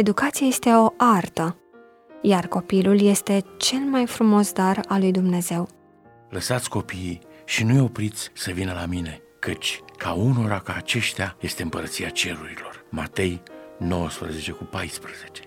Educația este o artă, iar copilul este cel mai frumos dar al lui Dumnezeu. Lăsați copiii și nu-i opriți să vină la mine, căci ca unora ca aceștia este împărăția cerurilor. Matei 19:14.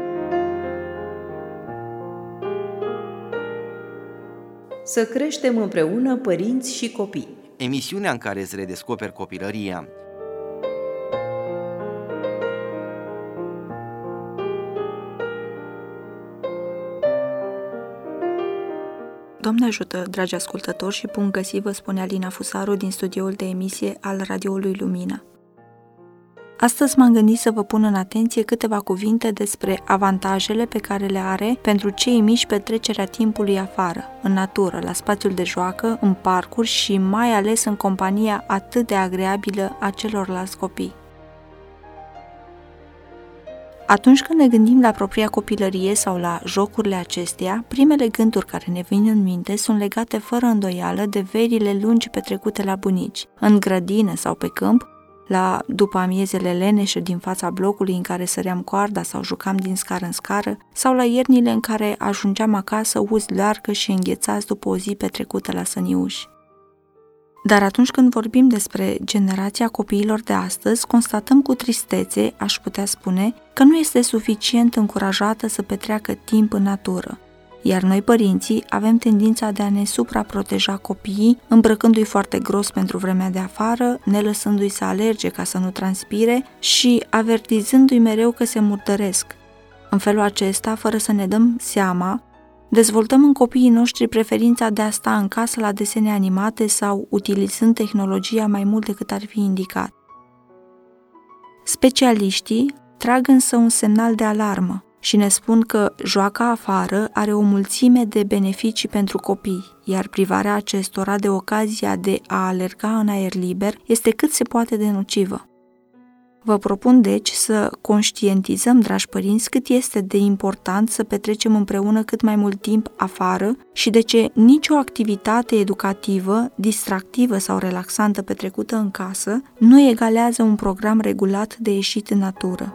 Să creștem împreună părinți și copii. Emisiunea în care îți redescoperi copilăria. Doamne ajută, dragi ascultători, și bun găsit, vă spune Alina Fusaru din studioul de emisie al Radioului Lumina. Astăzi m-am gândit să vă pun în atenție câteva cuvinte despre avantajele pe care le are pentru cei mici petrecerea timpului afară, în natură, la spațiul de joacă, în parcuri și mai ales în compania atât de agreabilă a celorlalți copii. Atunci când ne gândim la propria copilărie sau la jocurile acesteia, primele gânduri care ne vin în minte sunt legate fără îndoială de verile lungi petrecute la bunici, în grădină sau pe câmp, la după amiezele leneșe din fața blocului în care săream coarda sau jucam din scară în scară, sau la iernile în care ajungeam acasă uzi largă și înghețați după o zi petrecută la săniuși. Dar atunci când vorbim despre generația copiilor de astăzi, constatăm cu tristețe, aș putea spune, că nu este suficient încurajată să petreacă timp în natură. Iar noi, părinții, avem tendința de a ne supraproteja copiii, îmbrăcându-i foarte gros pentru vremea de afară, ne lăsându-i să alerge ca să nu transpire și avertizându-i mereu că se murdăresc. În felul acesta, fără să ne dăm seama, dezvoltăm în copiii noștri preferința de a sta în casă la desene animate sau utilizând tehnologia mai mult decât ar fi indicat. Specialiștii trag însă un semnal de alarmă și ne spun că joaca afară are o mulțime de beneficii pentru copii, iar privarea acestora de ocazia de a alerga în aer liber este cât se poate de nocivă. Vă propun deci să conștientizăm, dragi părinți, cât este de important să petrecem împreună cât mai mult timp afară și de ce nicio activitate educativă, distractivă sau relaxantă petrecută în casă nu egalează un program regulat de ieșit în natură.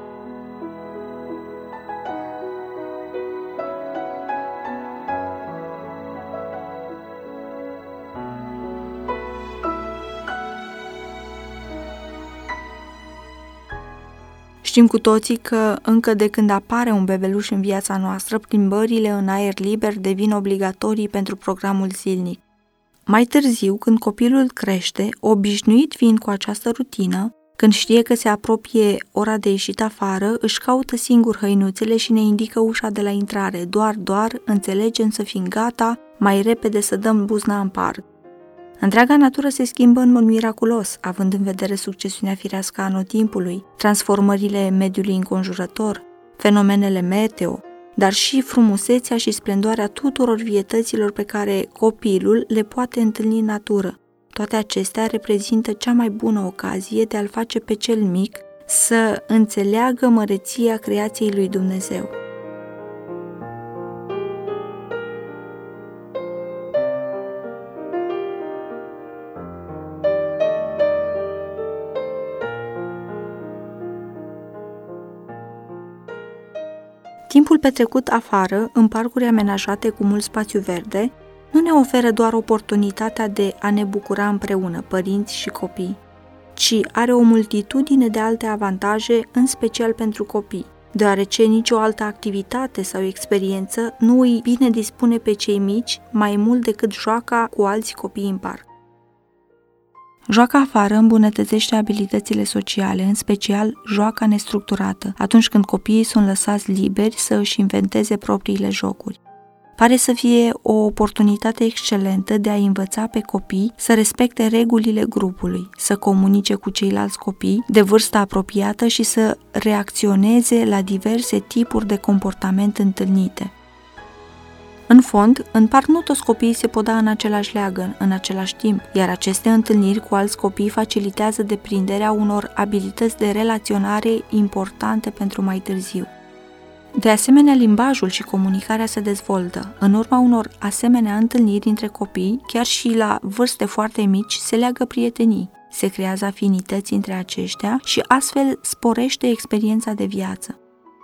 Știm cu toții că încă de când apare un bebeluș în viața noastră, plimbările în aer liber devin obligatorii pentru programul zilnic. Mai târziu, când copilul crește, obișnuit fiind cu această rutină, când știe că se apropie ora de ieșit afară, își caută singur hăinuțele și ne indică ușa de la intrare, doar înțelegem să fim gata, mai repede să dăm buzna în parc. Întreaga natură se schimbă în mod miraculos, având în vedere succesiunea firească a anotimpului, transformările mediului înconjurător, fenomenele meteo, dar și frumusețea și splendoarea tuturor vietăților pe care copilul le poate întâlni în natură. Toate acestea reprezintă cea mai bună ocazie de a-l face pe cel mic să înțeleagă măreția creației lui Dumnezeu. Timpul petrecut afară, în parcuri amenajate cu mult spațiu verde, nu ne oferă doar oportunitatea de a ne bucura împreună, părinți și copii, ci are o multitudine de alte avantaje, în special pentru copii, deoarece nicio altă activitate sau experiență nu îi bine dispune pe cei mici mai mult decât joaca cu alți copii în parc. Joaca afară îmbunătățește abilitățile sociale, în special joaca nestructurată, atunci când copiii sunt lăsați liberi să își inventeze propriile jocuri. Pare să fie o oportunitate excelentă de a învăța pe copii să respecte regulile grupului, să comunice cu ceilalți copii de vârstă apropiată și să reacționeze la diverse tipuri de comportament întâlnite. În fond, în parc nu toți copiii se pot da în același leagăn, în același timp, iar aceste întâlniri cu alți copii facilitează deprinderea unor abilități de relaționare importante pentru mai târziu. De asemenea, limbajul și comunicarea se dezvoltă. În urma unor asemenea întâlniri între copii, chiar și la vârste foarte mici, se leagă prietenii, se creează afinități între aceștia și astfel sporește experiența de viață.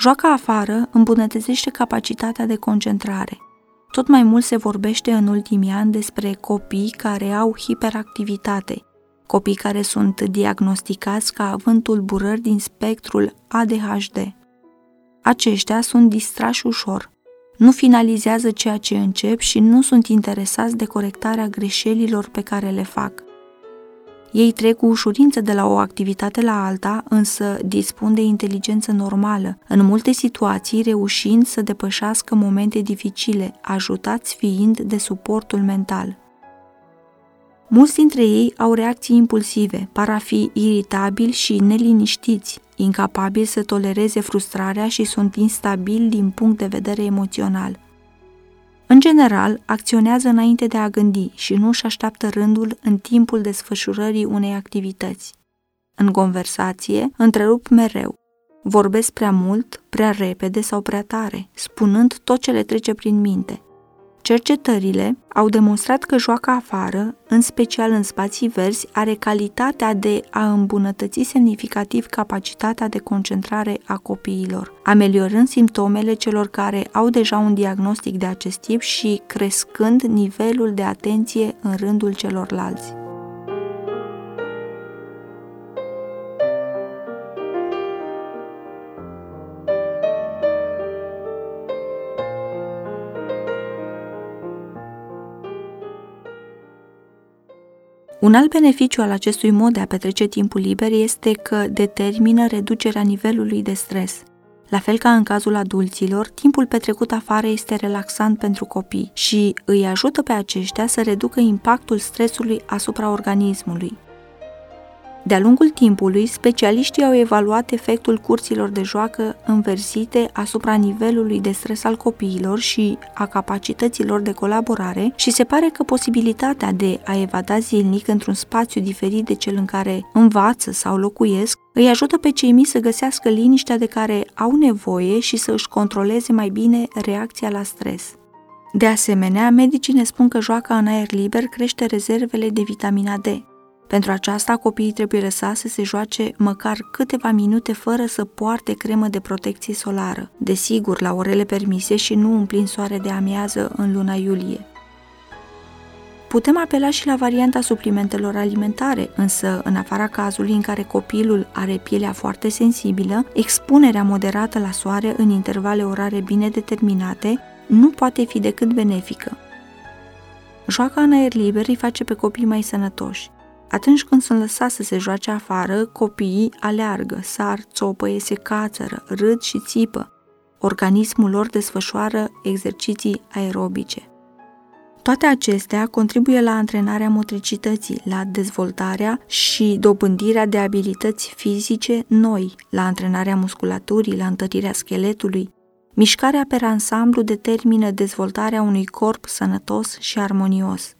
Joaca afară îmbunătățește capacitatea de concentrare. Tot mai mult se vorbește în ultimii ani despre copii care au hiperactivitate, copii care sunt diagnosticați ca având tulburări din spectrul ADHD. Aceștia sunt distrași ușor, nu finalizează ceea ce încep și nu sunt interesați de corectarea greșelilor pe care le fac. Ei trec cu ușurință de la o activitate la alta, însă dispun de inteligență normală, în multe situații reușind să depășească momente dificile, ajutați fiind de suportul mental. Mulți dintre ei au reacții impulsive, par a fi iritabili și neliniștiți, incapabili să tolereze frustrarea și sunt instabili din punct de vedere emoțional. În general, acționează înainte de a gândi și nu își așteaptă rândul în timpul desfășurării unei activități. În conversație, întrerup mereu. Vorbesc prea mult, prea repede sau prea tare, spunând tot ce le trece prin minte. Cercetările au demonstrat că joaca afară, în special în spații verzi, are calitatea de a îmbunătăți semnificativ capacitatea de concentrare a copiilor, ameliorând simptomele celor care au deja un diagnostic de acest tip și crescând nivelul de atenție în rândul celorlalți. Un alt beneficiu al acestui mod de a petrece timpul liber este că determină reducerea nivelului de stres. La fel ca în cazul adulților, timpul petrecut afară este relaxant pentru copii și îi ajută pe aceștia să reducă impactul stresului asupra organismului. De-a lungul timpului, specialiștii au evaluat efectul curților de joacă înversite asupra nivelului de stres al copiilor și a capacităților de colaborare și se pare că posibilitatea de a evada zilnic într-un spațiu diferit de cel în care învață sau locuiesc îi ajută pe cei mici să găsească liniștea de care au nevoie și să își controleze mai bine reacția la stres. De asemenea, medicii ne spun că joaca în aer liber crește rezervele de vitamina D. Pentru aceasta, copiii trebuie lăsați să se joace măcar câteva minute fără să poarte cremă de protecție solară, desigur la orele permise și nu în plin soare de amiază în luna iulie. Putem apela și la varianta suplimentelor alimentare, însă, în afara cazului în care copilul are pielea foarte sensibilă, expunerea moderată la soare în intervale orare bine determinate nu poate fi decât benefică. Joaca în aer liber îi face pe copii mai sănătoși. Atunci când sunt lăsați să se joace afară, copiii aleargă, sar, țopăie, se cațără, râd și țipă. Organismul lor desfășoară exerciții aerobice. Toate acestea contribuie la antrenarea motricității, la dezvoltarea și dobândirea de abilități fizice noi, la antrenarea musculaturii, la întărirea scheletului. Mișcarea per ansamblu determină dezvoltarea unui corp sănătos și armonios.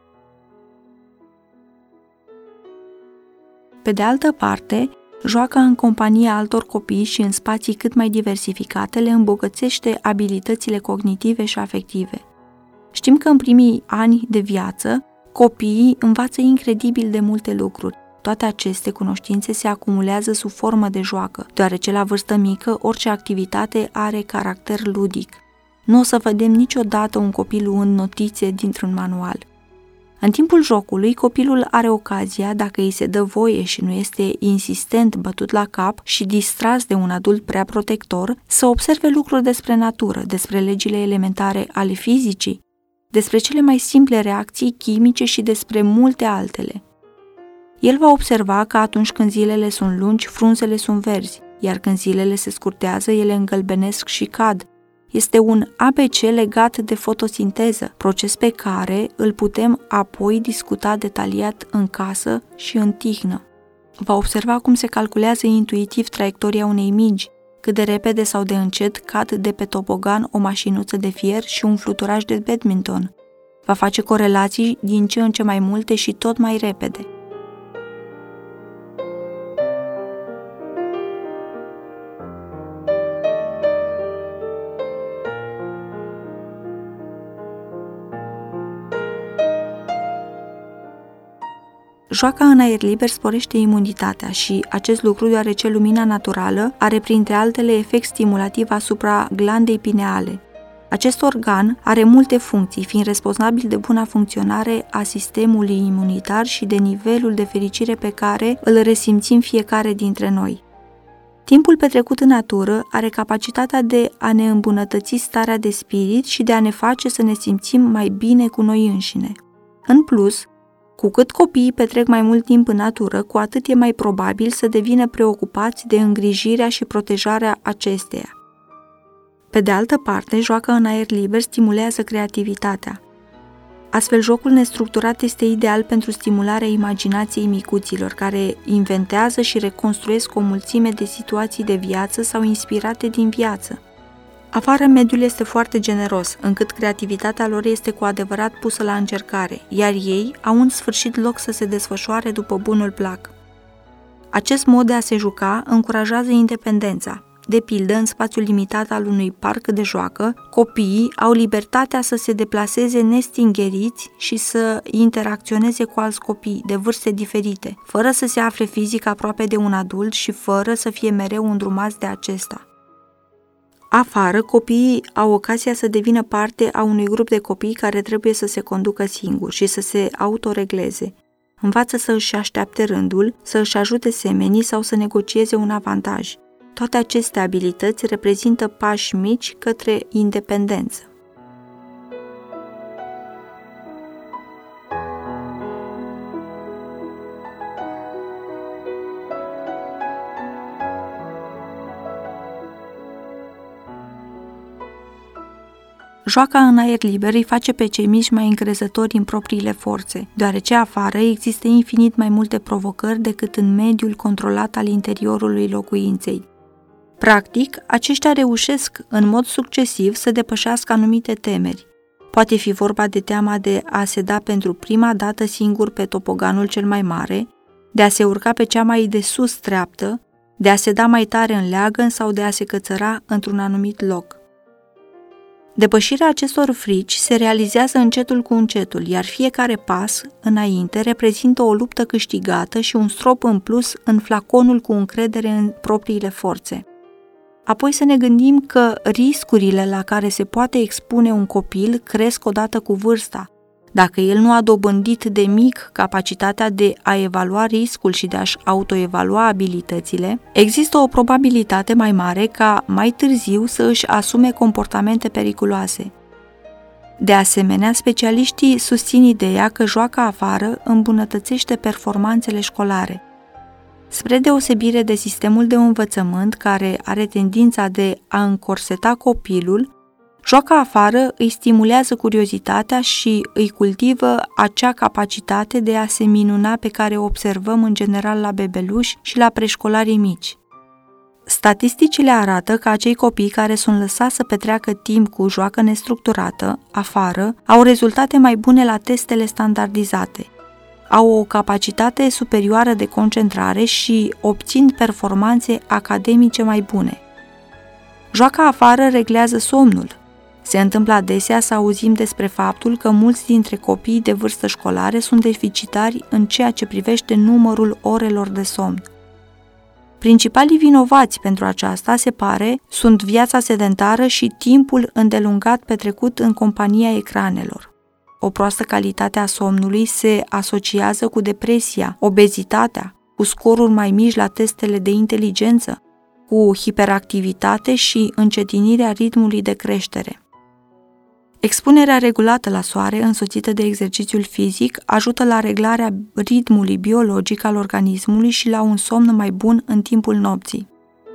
Pe de altă parte, joaca în compania altor copii și în spații cât mai diversificate le îmbogățește abilitățile cognitive și afective. Știm că în primii ani de viață, copiii învață incredibil de multe lucruri. Toate aceste cunoștințe se acumulează sub formă de joacă, deoarece la vârstă mică orice activitate are caracter ludic. Nu o să vedem niciodată un copil luând notițe dintr-un manual. În timpul jocului, copilul are ocazia, dacă îi se dă voie și nu este insistent bătut la cap și distras de un adult prea protector, să observe lucruri despre natură, despre legile elementare ale fizicii, despre cele mai simple reacții chimice și despre multe altele. El va observa că atunci când zilele sunt lungi, frunzele sunt verzi, iar când zilele se scurtează, ele îngălbenesc și cad. Este un ABC legat de fotosinteză, proces pe care îl putem apoi discuta detaliat în casă și în tihnă. Va observa cum se calculează intuitiv traiectoria unei mingi, cât de repede sau de încet cad de pe tobogan o mașinuță de fier și un fluturaj de badminton. Va face corelații din ce în ce mai multe și tot mai repede. Joaca în aer liber sporește imunitatea și acest lucru deoarece lumina naturală are printre altele efect stimulativ asupra glandei pineale. Acest organ are multe funcții, fiind responsabil de buna funcționare a sistemului imunitar și de nivelul de fericire pe care îl resimțim fiecare dintre noi. Timpul petrecut în natură are capacitatea de a ne îmbunătăți starea de spirit și de a ne face să ne simțim mai bine cu noi înșine. În plus, cu cât copiii petrec mai mult timp în natură, cu atât e mai probabil să devină preocupați de îngrijirea și protejarea acesteia. Pe de altă parte, joaca în aer liber stimulează creativitatea. Astfel, jocul nestructurat este ideal pentru stimularea imaginației micuților, care inventează și reconstruiesc o mulțime de situații de viață sau inspirate din viață. Afară, mediul este foarte generos, încât creativitatea lor este cu adevărat pusă la încercare, iar ei au în sfârșit loc să se desfășoare după bunul plac. Acest mod de a se juca încurajează independența. De pildă, în spațiul limitat al unui parc de joacă, copiii au libertatea să se deplaseze nestingheriți și să interacționeze cu alți copii de vârste diferite, fără să se afle fizic aproape de un adult și fără să fie mereu îndrumați de acesta. Afară, copiii au ocazia să devină parte a unui grup de copii care trebuie să se conducă singuri și să se autoregleze. Învață să își așteapte rândul, să își ajute semenii sau să negocieze un avantaj. Toate aceste abilități reprezintă pași mici către independență. Joaca în aer liber îi face pe cei mici mai încrezători în propriile forțe, deoarece afară există infinit mai multe provocări decât în mediul controlat al interiorului locuinței. Practic, aceștia reușesc în mod succesiv să depășească anumite temeri. Poate fi vorba de teama de a se da pentru prima dată singur pe topoganul cel mai mare, de a se urca pe cea mai de sus treaptă, de a se da mai tare în leagăn sau de a se cățăra într-un anumit loc. Depășirea acestor frici se realizează încetul cu încetul, iar fiecare pas înainte reprezintă o luptă câștigată și un strop în plus în flaconul cu încredere în propriile forțe. Apoi să ne gândim că riscurile la care se poate expune un copil cresc odată cu vârsta. Dacă el nu a dobândit de mic capacitatea de a evalua riscul și de a-și autoevalua abilitățile, există o probabilitate mai mare ca mai târziu să își asume comportamente periculoase. De asemenea, specialiștii susțin ideea că joaca afară îmbunătățește performanțele școlare. Spre deosebire de sistemul de învățământ care are tendința de a încorseta copilul, joaca afară îi stimulează curiozitatea și îi cultivă acea capacitate de a se minuna pe care o observăm în general la bebeluși și la preșcolarii mici. Statisticile arată că acei copii care sunt lăsați să petreacă timp cu joacă nestructurată, afară, au rezultate mai bune la testele standardizate, au o capacitate superioară de concentrare și obțin performanțe academice mai bune. Joaca afară reglează somnul. Se întâmplă adesea să auzim despre faptul că mulți dintre copiii de vârstă școlare sunt deficitari în ceea ce privește numărul orelor de somn. Principalii vinovați pentru aceasta, se pare, sunt viața sedentară și timpul îndelungat petrecut în compania ecranelor. O proastă calitate a somnului se asociază cu depresia, obezitatea, cu scoruri mai mici la testele de inteligență, cu hiperactivitate și încetinirea ritmului de creștere. Expunerea regulată la soare, însoțită de exercițiul fizic, ajută la reglarea ritmului biologic al organismului și la un somn mai bun în timpul nopții.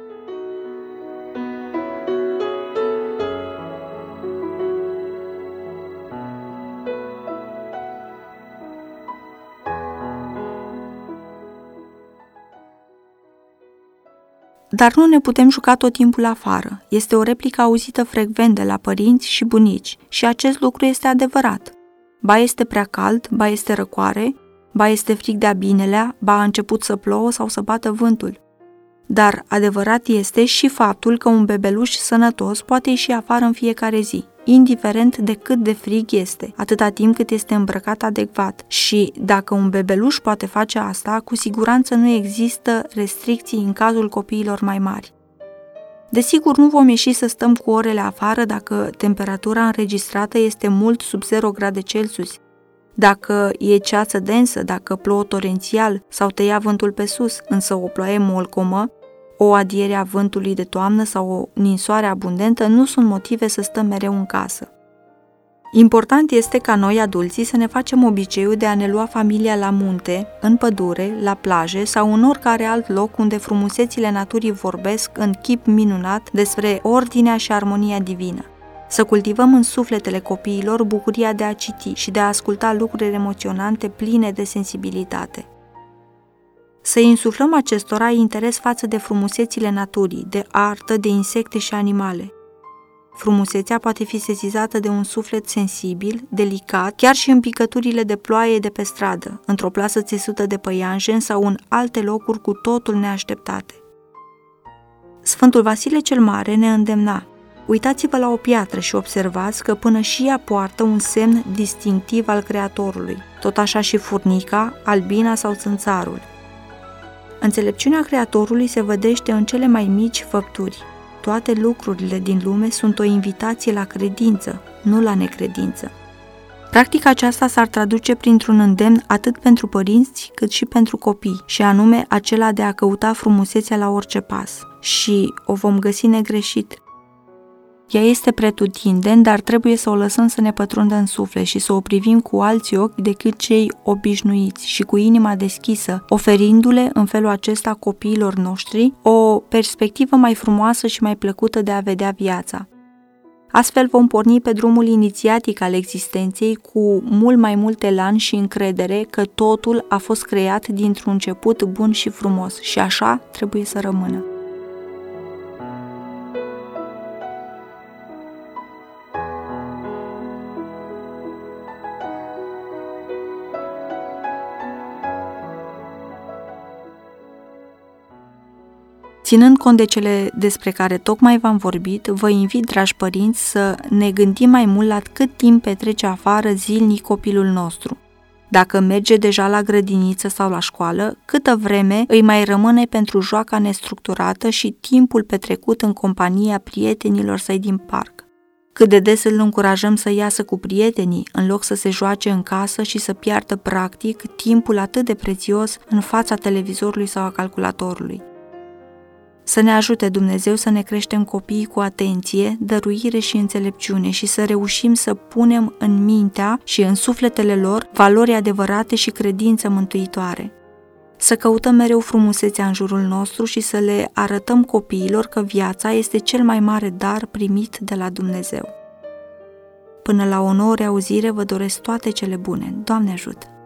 Dar nu ne putem juca tot timpul afară. Este o replică auzită frecvent de la părinți și bunici și acest lucru este adevărat. Ba este prea cald, ba este răcoare, ba este frig de-a binelea, ba a început să plouă sau să bată vântul. Dar adevărat este și faptul că un bebeluș sănătos poate ieși afară în fiecare zi. indiferent de cât de frig este, atâta timp cât este îmbrăcat adecvat. Și dacă un bebeluș poate face asta, cu siguranță nu există restricții în cazul copiilor mai mari. Desigur, nu vom ieși să stăm cu orele afară dacă temperatura înregistrată este mult sub 0 grade Celsius, dacă e ceață densă, dacă plouă torențial sau tăia vântul pe sus, însă o ploaie molcomă, o adiere a vântului de toamnă sau o ninsoare abundentă nu sunt motive să stăm mereu în casă. Important este ca noi, adulții, să ne facem obiceiul de a ne lua familia la munte, în pădure, la plaje sau în oricare alt loc unde frumusețile naturii vorbesc în chip minunat despre ordinea și armonia divină. Să cultivăm în sufletele copiilor bucuria de a citi și de a asculta lucruri emoționante pline de sensibilitate. Să insuflăm acestora interes față de frumusețile naturii, de artă, de insecte și animale. Frumusețea poate fi sesizată de un suflet sensibil, delicat, chiar și în picăturile de ploaie de pe stradă, într-o plasă țesută de păianjen sau în alte locuri cu totul neașteptate. Sfântul Vasile cel Mare ne îndemna: uitați-vă la o piatră și observați că până și ea poartă un semn distinctiv al Creatorului, tot așa și furnica, albina sau țânțarul. Înțelepciunea Creatorului se vădește în cele mai mici făpturi. Toate lucrurile din lume sunt o invitație la credință, nu la necredință. Practica aceasta s-ar traduce printr-un îndemn atât pentru părinți cât și pentru copii, și anume acela de a căuta frumusețea la orice pas. Și o vom găsi negreșit. Ea este pretutindeni, dar trebuie să o lăsăm să ne pătrundă în suflet și să o privim cu alți ochi decât cei obișnuiți și cu inima deschisă, oferindu-le în felul acesta copiilor noștri o perspectivă mai frumoasă și mai plăcută de a vedea viața. Astfel vom porni pe drumul inițiatic al existenței cu mult mai mult elan și încredere că totul a fost creat dintr-un început bun și frumos și așa trebuie să rămână. Ținând cont de cele despre care tocmai v-am vorbit, vă invit, dragi părinți, să ne gândim mai mult la cât timp petrece afară zilnic copilul nostru. Dacă merge deja la grădiniță sau la școală, câtă vreme îi mai rămâne pentru joaca nestructurată și timpul petrecut în compania prietenilor săi din parc. Cât de des îl încurajăm să iasă cu prietenii, în loc să se joace în casă și să piardă practic timpul atât de prețios în fața televizorului sau a calculatorului. Să ne ajute Dumnezeu să ne creștem copiii cu atenție, dăruire și înțelepciune și să reușim să punem în mintea și în sufletele lor valori adevărate și credință mântuitoare. Să căutăm mereu frumusețea în jurul nostru și să le arătăm copiilor că viața este cel mai mare dar primit de la Dumnezeu. Până la o nouă reauzire vă doresc toate cele bune. Doamne ajută!